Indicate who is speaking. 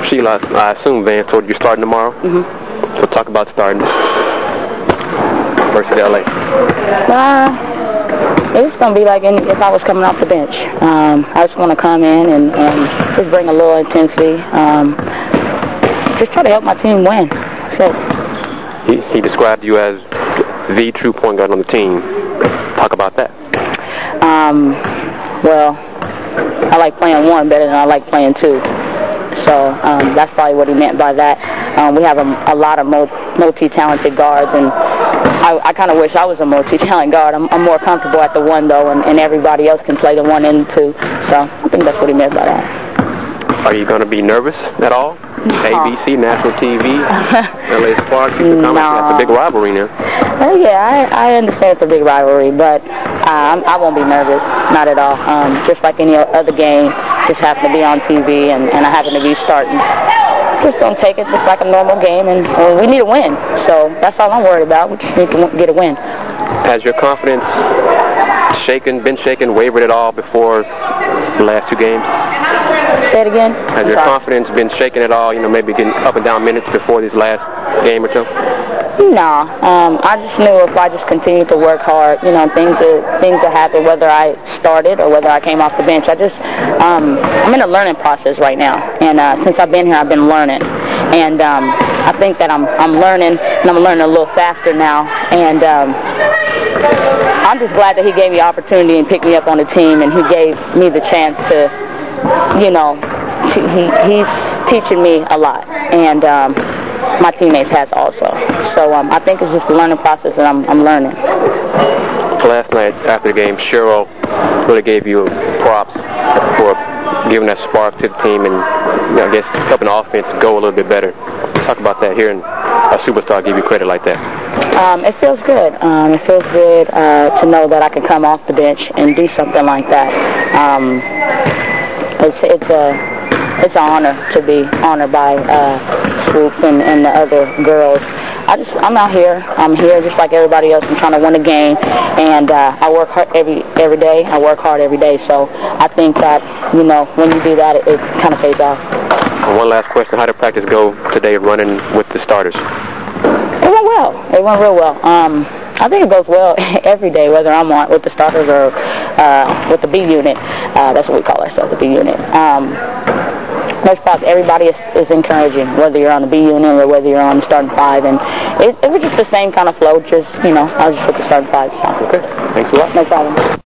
Speaker 1: Sheila, I assume Van told you you're starting tomorrow. So talk about starting versus LA.
Speaker 2: It's going to be like if I was coming off the bench. I just want to come in and just bring a little intensity. Just try to help my team win. So.
Speaker 1: He described you as the true point guard on the team. Talk about that.
Speaker 2: Well, I like playing one better than I like playing two. So that's probably what he meant by that. We have a lot of multi-talented guards, and I kind of wish I was a multi-talented guard. I'm more comfortable at the one, though, and everybody else can play the one and the two. So I think that's what he meant by that.
Speaker 1: Are you going to be nervous at all?
Speaker 2: No.
Speaker 1: ABC, national TV, LA Sparks, that's a big rivalry now.
Speaker 2: Oh, yeah, I understand it's a big rivalry, but I won't be nervous, not at all. Just like any other game, just happen to be on TV, and I happen to be starting. Just going to take it just like a normal game, and we need a win. So that's all I'm worried about. We just need to get a win.
Speaker 1: Has your confidence been shaken, wavered at all before the last two games?
Speaker 2: Say it again?
Speaker 1: Has your confidence been shaken at all, maybe getting up and down minutes before this last game or two?
Speaker 2: No. I just knew if I just continued to work hard, things will happen, whether I started or whether I came off the bench. I'm in a learning process right now. And since I've been here, I've been learning. And I think that I'm learning, and I'm learning a little faster now. And I'm just glad that he gave me the opportunity and picked me up on the team, and he gave me the chance to, he's teaching me a lot, and my teammates has also. So I think it's just a learning process, and I'm learning.
Speaker 1: Last night after the game, Cheryl really gave you props for giving that spark to the team and, I guess, helping the offense go a little bit better. Talk about that, hearing a superstar give you credit like that.
Speaker 2: It feels good. It feels good to know that I can come off the bench and do something like that. It's an honor to be honored by Swoops and the other girls. I'm out here. I'm here just like everybody else. I'm trying to win a game, and I work hard every day. I work hard every day. So I think that when you do that, it kind of pays off.
Speaker 1: One last question: how did practice go today, running with the starters?
Speaker 2: It went well. It went real well. I think it goes well every day, whether I'm on with the starters or with the B unit. That's what we call ourselves, the B unit. Most spots, everybody is encouraging, whether you're on the B unit or whether you're on the starting five. And it was just the same kind of flow, just, I was just with the starting five. So.
Speaker 1: Okay. Thanks a lot.
Speaker 2: No problem.